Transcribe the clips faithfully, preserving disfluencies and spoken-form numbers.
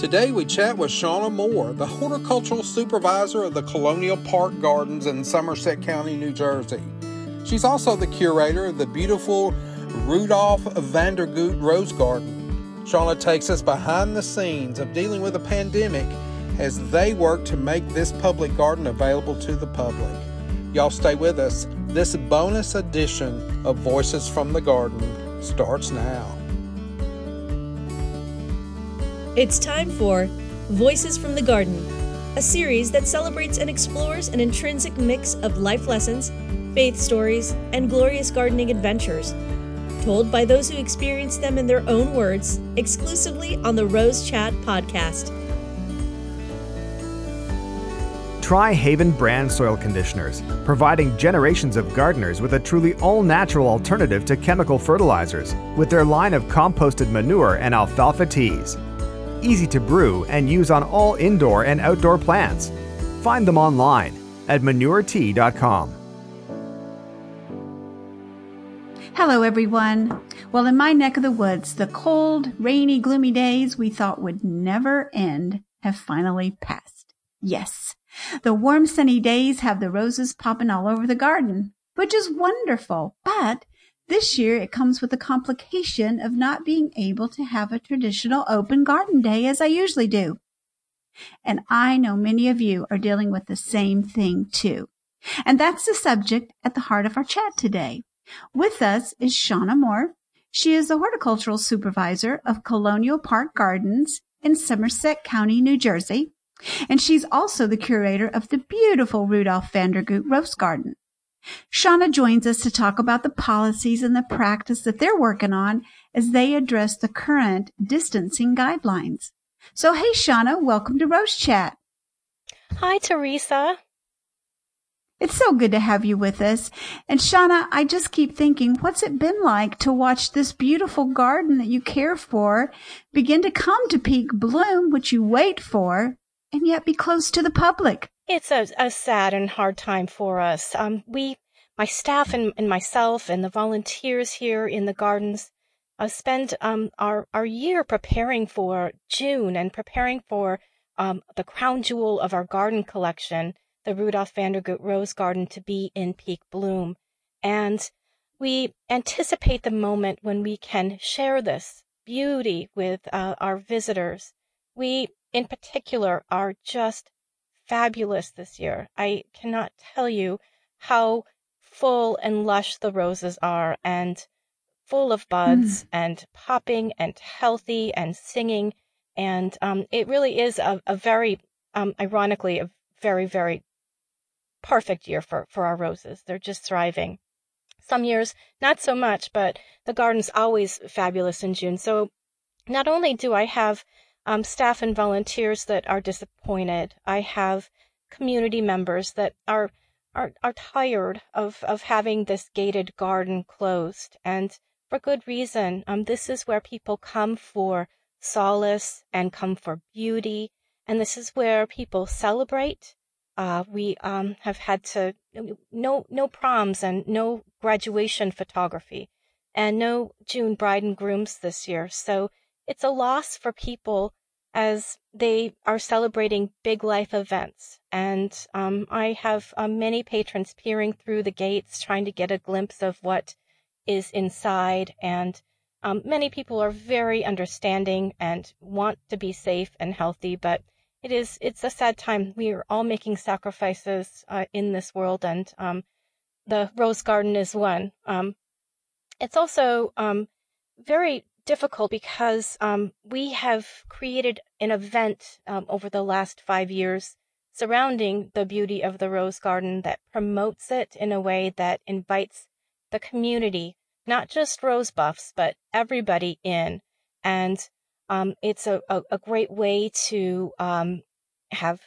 Today we chat with Shauna Moore, the horticultural supervisor of the Colonial Park Gardens in Somerset County, New Jersey. She's also the curator of the beautiful Rudolph Vandergoot Rose Garden. Shauna takes us behind the scenes of dealing with a pandemic as they work to make this public garden available to the public. Y'all stay with us. This bonus edition of Voices from the Garden starts now. It's time for Voices from the Garden, a series that celebrates and explores an intrinsic mix of life lessons, faith stories, and glorious gardening adventures, told by those who experience them in their own words, exclusively on the Rose Chat podcast. Try Haven brand soil conditioners, providing generations of gardeners with a truly all-natural alternative to chemical fertilizers with their line of composted manure and alfalfa teas. Easy to brew and use on all indoor and outdoor plants. Find them online at manure tea dot com. Hello, everyone. Well, in my neck of the woods, the cold, rainy, gloomy days we thought would never end have finally passed. Yes, the warm, sunny days have the roses popping all over the garden, which is wonderful, but this year, it comes with the complication of not being able to have a traditional open garden day as I usually do. And I know many of you are dealing with the same thing too. And that's the subject at the heart of our chat today. With us is Shauna Moore. She is the horticultural supervisor of Colonial Park Gardens in Somerset County, New Jersey. And she's also the curator of the beautiful Rudolph Vandergoot Rose Garden. Shauna joins us to talk about the policies and the practice that they're working on as they address the current distancing guidelines. So, hey, Shauna, welcome to Rose Chat. Hi, Teresa. It's so good to have you with us. And Shauna, I just keep thinking, what's it been like to watch this beautiful garden that you care for begin to come to peak bloom, which you wait for, and yet be closed to the public? It's a, a sad and hard time for us. Um, we, my staff and, and myself and the volunteers here in the gardens, uh, spend um, our, our year preparing for June and preparing for um, the crown jewel of our garden collection, the Rudolph Vandergoot Rose Garden, to be in peak bloom. And we anticipate the moment when we can share this beauty with uh, our visitors. We, in particular, are just fabulous this year. I cannot tell you how full and lush the roses are, and full of buds mm. and popping and healthy and singing. And um, it really is a, a very, um, ironically, a very, very perfect year for, for our roses. They're just thriving. Some years, not so much, but the garden's always fabulous in June. So not only do I have Um, staff and volunteers that are disappointed, I have community members that are are, are tired of, of having this gated garden closed, and for good reason. Um, this is where people come for solace and come for beauty, and this is where people celebrate. Uh, we um, have had to no no proms and no graduation photography, and no June bride and grooms this year. So it's a loss for people as they are celebrating big life events. And um, I have uh, many patrons peering through the gates, trying to get a glimpse of what is inside. And um, many people are very understanding and want to be safe and healthy. But it is, it's a sad time. We are all making sacrifices uh, in this world. And um, the Rose Garden is one. Um, it's also um, very difficult because um, we have created an event um, over the last five years surrounding the beauty of the Rose Garden that promotes it in a way that invites the community, not just rose buffs, but everybody in. And um, it's a, a, a great way to um, have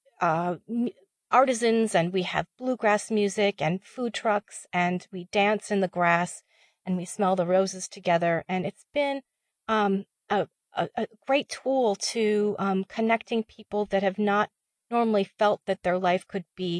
uh, artisans, and we have bluegrass music and food trucks, and we dance in the grass, and we smell the roses together. And it's been um, a, a, a great tool to um, connecting people that have not normally felt that their life could be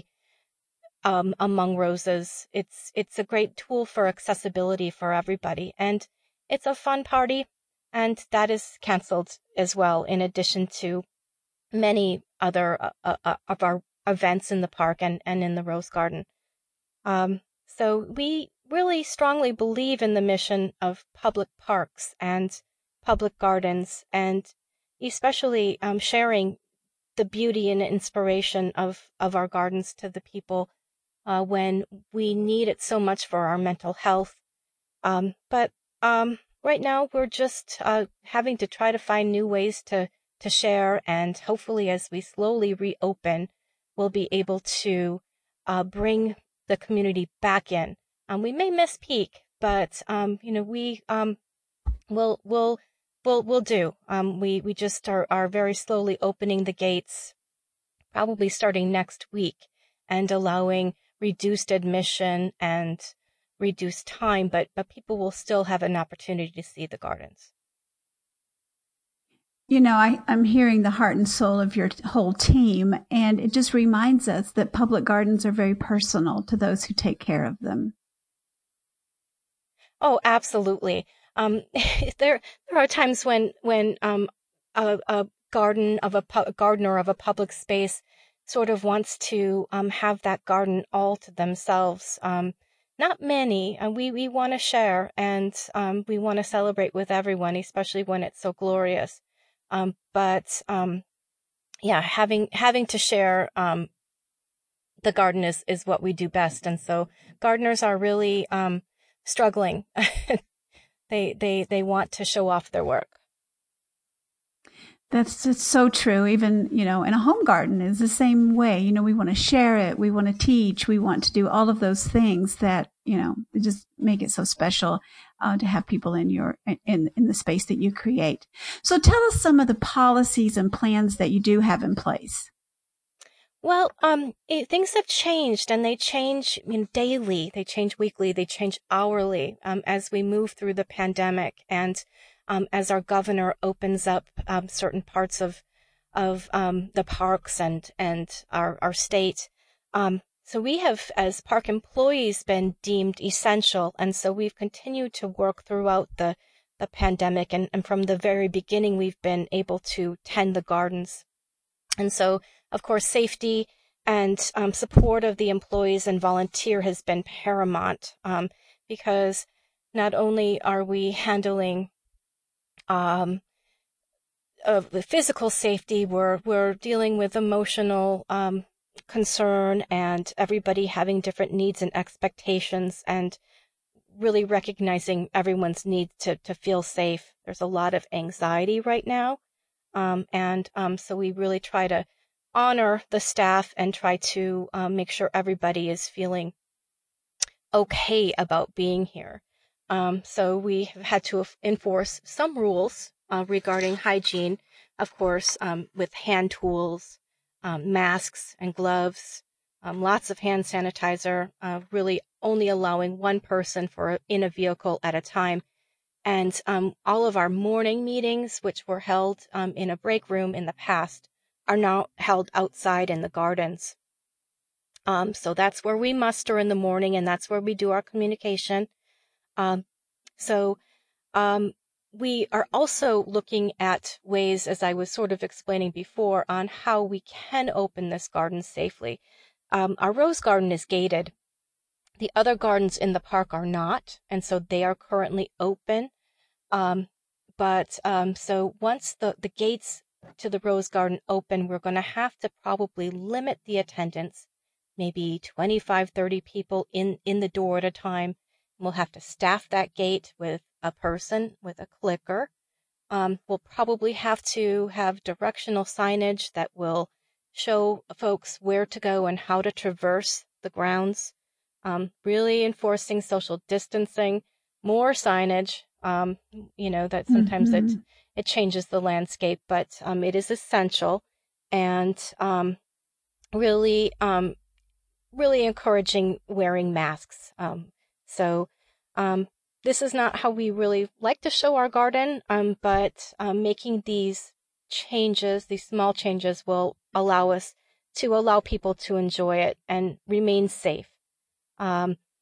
um, among roses. It's it's a great tool for accessibility for everybody. And it's a fun party. and that is canceled as well, in addition to many other uh, uh, of our events in the park and, and in the Rose Garden. Um, so we really strongly believe in the mission of public parks and public gardens, and especially um, sharing the beauty and inspiration of, of our gardens to the people uh, when we need it so much for our mental health. Um, but um, right now we're just uh, having to try to find new ways to, to share, and hopefully as we slowly reopen, we'll be able to uh, bring the community back in. Um, we may miss peak, but um, you know we um, will will will will do. Um, we we just are, are very slowly opening the gates, probably starting next week, and allowing reduced admission and reduced time, but but people will still have an opportunity to see the gardens. You know, I, I'm hearing the heart and soul of your whole team, and it just reminds us that public gardens are very personal to those who take care of them. Oh, absolutely. Um, there there are times when when um, a, a garden of a, pu- a gardener of a public space sort of wants to um, have that garden all to themselves. Um, not many. Uh, we we want to share, and um, we want to celebrate with everyone, especially when it's so glorious. Um, but um, yeah, having having to share um, the garden is, is what we do best, and so gardeners are really um, struggling. they they they want to show off their work. That's it's so true. Even, you know, in a home garden is the same way. You know, we want to share it. We want to teach. We want to do all of those things that, you know, just make it so special uh, to have people in your, in, in the space that you create. So tell us some of the policies and plans that you do have in place. Well, um, it, things have changed, and they change you know, daily. They change weekly. They change hourly um, as we move through the pandemic, and um, as our governor opens up um, certain parts of of um, the parks and and our our state. Um, so we have, as park employees, been deemed essential, and so we've continued to work throughout the the pandemic, and, and from the very beginning, we've been able to tend the gardens. And so, of course, safety and um, support of the employees and volunteer has been paramount, um, because not only are we handling um, of the physical safety, we're we're dealing with emotional um, concern, and everybody having different needs and expectations, and really recognizing everyone's need to to feel safe. There's a lot of anxiety right now. Um, and um, so we really try to honor the staff and try to um, make sure everybody is feeling okay about being here. Um, so we have had to enforce some rules uh, regarding hygiene, of course, um, with hand tools, um, masks and gloves, um, lots of hand sanitizer, uh, really only allowing one person for in a vehicle at a time. And um, all of our morning meetings, which were held um, in a break room in the past, are now held outside in the gardens. Um, so that's where we muster in the morning, and that's where we do our communication. Um, so um, we are also looking at ways, as I was sort of explaining before, on how we can open this garden safely. Um, our rose garden is gated. The other gardens in the park are not, and so they are currently open. Um, but um, so once the, the gates to the Rose Garden open, we're going to have to probably limit the attendance, maybe twenty-five, thirty people in, in the door at a time. We'll have to staff that gate with a person with a clicker. Um, we'll probably have to have directional signage that will show folks where to go and how to traverse the grounds. Um, really enforcing social distancing, more signage. Um, you know, that sometimes mm-hmm. it, it changes the landscape, but um, it is essential, and um, really, um, really encouraging wearing masks. Um, so um, this is not how we really like to show our garden, um, but um, making these changes, these small changes, will allow us to allow people to enjoy it and remain safe. Um,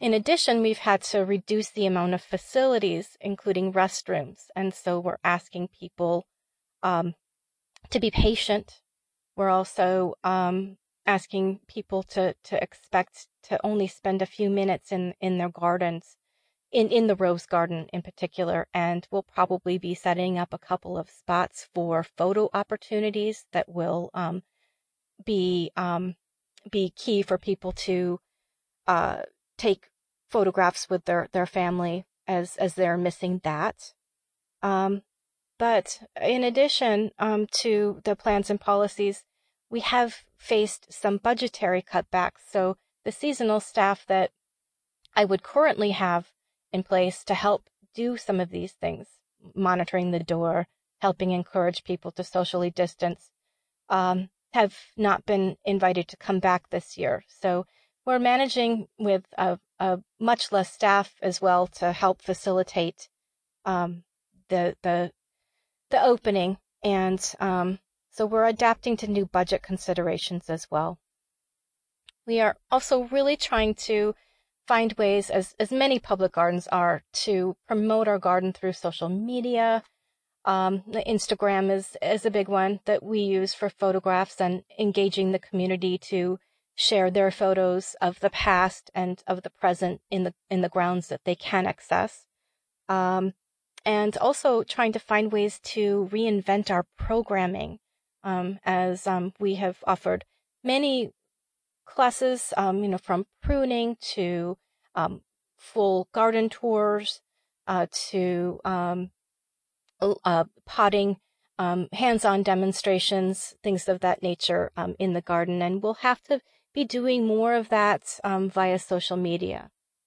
in addition, we've had to reduce the amount of facilities, including restrooms. And so we're asking people um, to be patient. We're also um, asking people to, to expect to only spend a few minutes in, in their gardens, in, in the rose garden in particular. And we'll probably be setting up a couple of spots for photo opportunities that will um, be um, be key for people to uh, take photographs with their, their family as, as they're missing that. Um, but in addition um, to the plans and policies, we have faced some budgetary cutbacks. So the seasonal staff that I would currently have in place to help do some of these things, monitoring the door, helping encourage people to socially distance, um, have not been invited to come back this year. So we're managing with a, a much less staff as well to help facilitate um, the the the opening, and um, so we're adapting to new budget considerations as well. We are also really trying to find ways, as as many public gardens are, to promote our garden through social media. Um, Instagram is is a big one that we use for photographs and engaging the community to share their photos of the past and of the present in the in the grounds that they can access. Um, and also trying to find ways to reinvent our programming, um, as um, we have offered many classes, um, you know, from pruning to um, full garden tours uh, to um, uh, potting, um, hands-on demonstrations, things of that nature um, in the garden. And we'll have to be doing more of that um, via social media.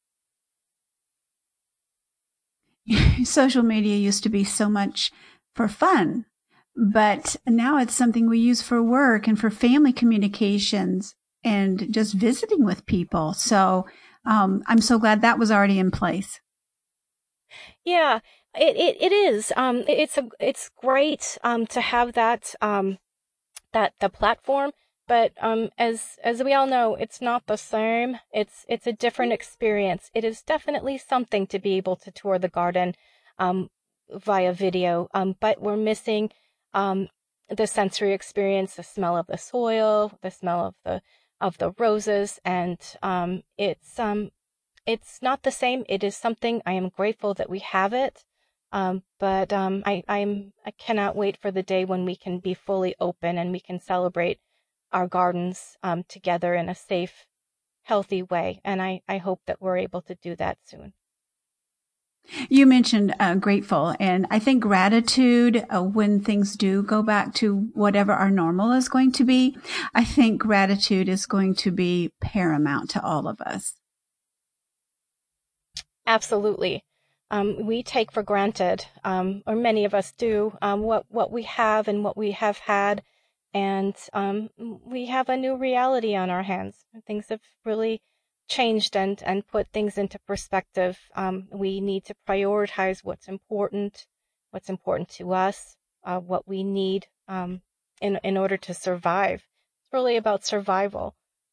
Social media used to be so much for fun, but now it's something we use for work and for family communications and just visiting with people. So um, I'm so glad that was already in place. Yeah, it it, it is. Um, it's a it's great um, to have that um, that the platform. But um, as as we all know, it's not the same. It's it's a different experience. It is definitely something to be able to tour the garden um, via video, um, but we're missing um, the sensory experience, the smell of the soil, the smell of the of the roses, and um, it's um it's not the same. It is something I am grateful that we have it, um, but um, I I'm I cannot wait for the day when we can be fully open and we can celebrate our gardens um, together in a safe, healthy way. And I, I hope that we're able to do that soon. You mentioned uh, grateful, and I think gratitude uh, when things do go back to whatever our normal is going to be, I think gratitude is going to be paramount to all of us. Absolutely. Um, we take for granted, um, or many of us do, um, what, what we have and what we have had. And um, we have a new reality on our hands. Things have really changed and, and put things into perspective. Um, we need to prioritize what's important, what's important to us, uh, what we need um, in, in order to survive. It's really about survival.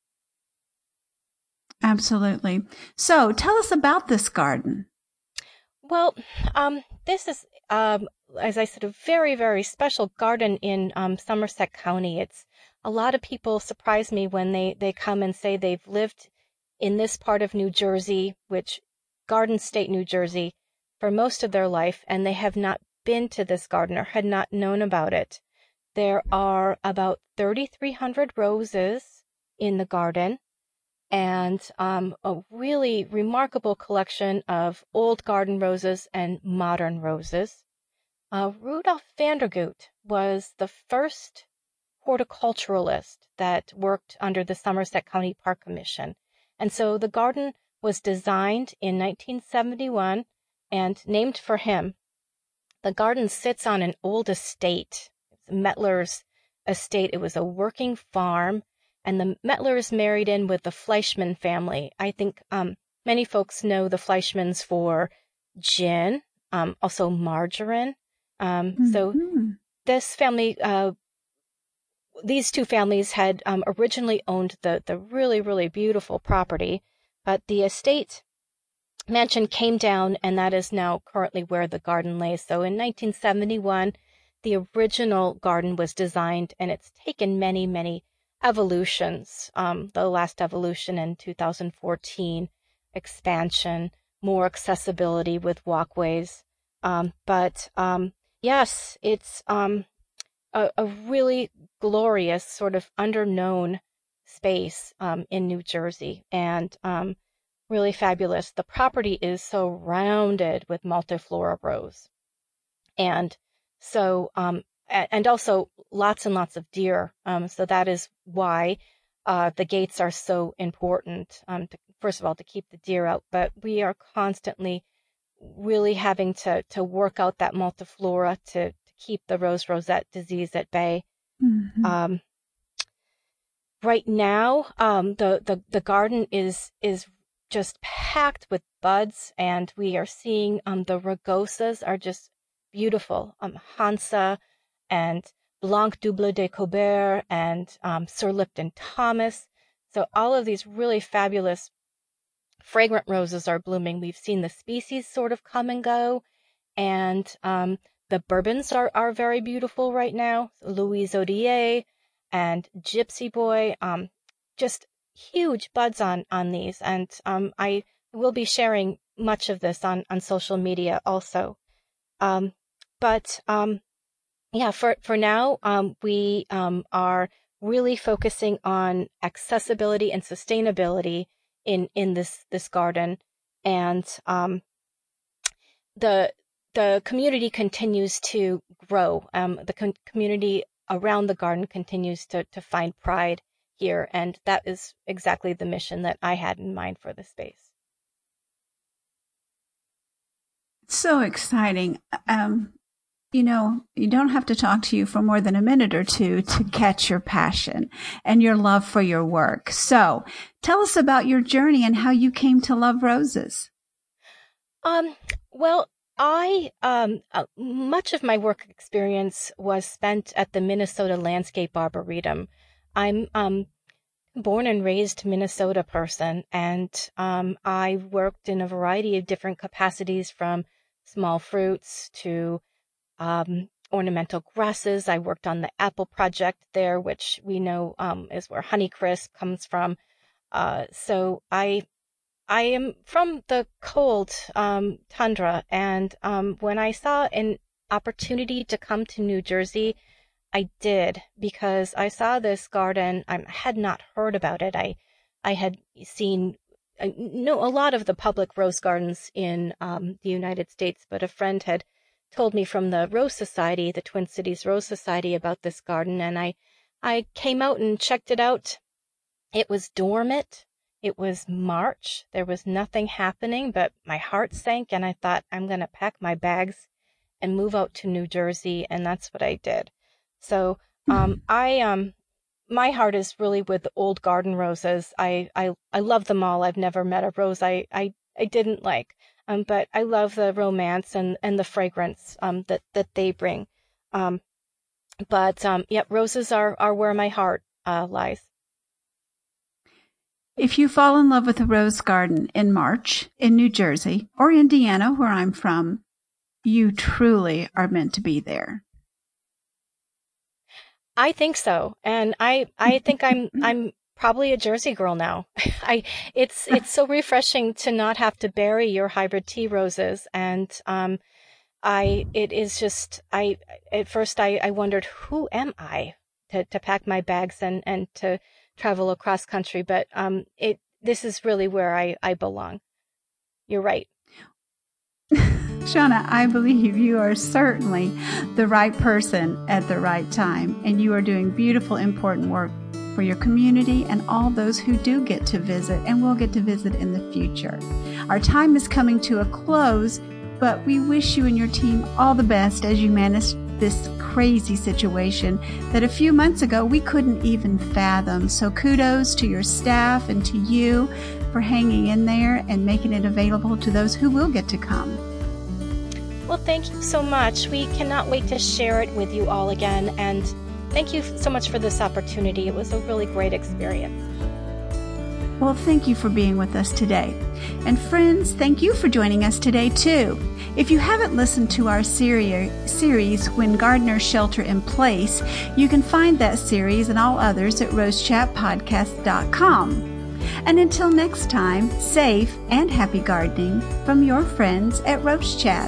Absolutely. So tell us about this garden. Well, um, this is, um, as I said, a very, very special garden in um, Somerset County. It's a lot of people surprise me when they, they come and say they've lived in this part of New Jersey, which Garden State, New Jersey, for most of their life, and they have not been to this garden or had not known about it. There are about thirty-three hundred roses in the garden, and um, a really remarkable collection of old garden roses and modern roses. Uh, Rudolf Vandergoot was the first horticulturalist that worked under the Somerset County Park Commission. And so the garden was designed in nineteen seventy-one and named for him. The garden sits on an old estate. It's Mettler's estate. It was a working farm. And the Mettlers married in with the Fleischmann family. I think um, many folks know the Fleischmanns for gin, um, also margarine. Um, mm-hmm. So this family, uh, these two families had um, originally owned the, the really, really beautiful property, but the estate mansion came down, and that is now currently where the garden lays. So in nineteen seventy-one, the original garden was designed, and it's taken many, many evolutions. Um, the last evolution in two thousand fourteen, expansion, more accessibility with walkways. Um, but um, yes, it's um, a, a really glorious, sort of underknown space um, in New Jersey, and um, really fabulous. The property is surrounded with multiflora rose, and so um, and also lots and lots of deer. Um, so that is why uh, the gates are so important. Um, to, first of all, to keep the deer out, but we are constantly really having to to work out that multiflora to, to keep the rose rosette disease at bay. Mm-hmm. Um, right now, um, the, the the garden is is just packed with buds, and we are seeing um, the rugosas are just beautiful. Um, Hansa and Blanc Double de Colbert and um, Sir Lipton Thomas. So all of these really fabulous fragrant roses are blooming. We've seen the species sort of come and go, and um, the bourbons are, are very beautiful right now. Louise Odier and Gypsy Boy, um, just huge buds on, on these. And um, I will be sharing much of this on, on social media also. Um, but um, yeah, for, for now, um, we um, are really focusing on accessibility and sustainability in, in this, this garden. And um, the the community continues to grow. Um, the com- community around the garden continues to, to find pride here. And that is exactly the mission that I had in mind for the space. So exciting. Um, you know, you don't have to talk to you for more than a minute or two to catch your passion and your love for your work. So tell us about your journey and how you came to love roses. Um, well, I, um, uh, much of my work experience was spent at the Minnesota Landscape Arboretum. I'm, um, born and raised Minnesota person, and, um, I worked in a variety of different capacities, from small fruits to, um, ornamental grasses. I worked on the apple project there, which we know, um, is where Honeycrisp comes from. Uh, so I, I am from the cold um, tundra, and um, when I saw an opportunity to come to New Jersey, I did, because I saw this garden. I had not heard about it. I, I had seen I know a lot of the public rose gardens in um, the United States, but a friend had told me from the Rose Society, the Twin Cities Rose Society, about this garden, and I, I came out and checked it out. It was dormant. It was March. There was nothing happening, but my heart sank, and I thought, I'm going to pack my bags and move out to New Jersey, and that's what I did. So um, I um, my heart is really with the old garden roses. I, I, I love them all. I've never met a rose I, I, I didn't like, um, but I love the romance and, and the fragrance um, that, that they bring. Um, but um, yeah, roses are, are where my heart uh, lies. If you fall in love with a rose garden in March in New Jersey or Indiana, where I'm from, you truly are meant to be there. I think so. And I, I think I'm, I'm probably a Jersey girl now. I, it's, it's so refreshing to not have to bury your hybrid tea roses. And, um, I, it is just, I, at first I, I wondered, who am I to, to pack my bags and, and to travel across country, but um, it this is really where I, I belong. You're right. Shauna, I believe you are certainly the right person at the right time, and you are doing beautiful, important work for your community and all those who do get to visit and will get to visit in the future. Our time is coming to a close, but we wish you and your team all the best as you manage this crazy situation that a few months ago we couldn't even fathom. So kudos to your staff and to you for hanging in there and making it available to those who will get to come. Well, thank you so much. We cannot wait to share it with you all again. And thank you so much for this opportunity. It was a really great experience. Well, thank you for being with us today. And friends, thank you for joining us today, too. If you haven't listened to our seri- series, When Gardeners Shelter in Place, you can find that series and all others at rose chat podcast dot com. And until next time, safe and happy gardening from your friends at Rose Chat.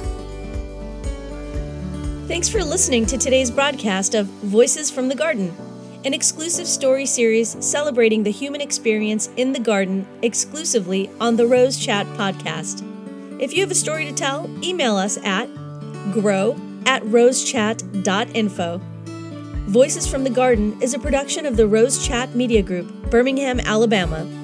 Thanks for listening to today's broadcast of Voices from the Garden, an exclusive story series celebrating the human experience in the garden exclusively on the Rose Chat podcast. If you have a story to tell, email us at grow at rosechat dot info. Voices from the Garden is a production of the Rose Chat Media Group, Birmingham, Alabama,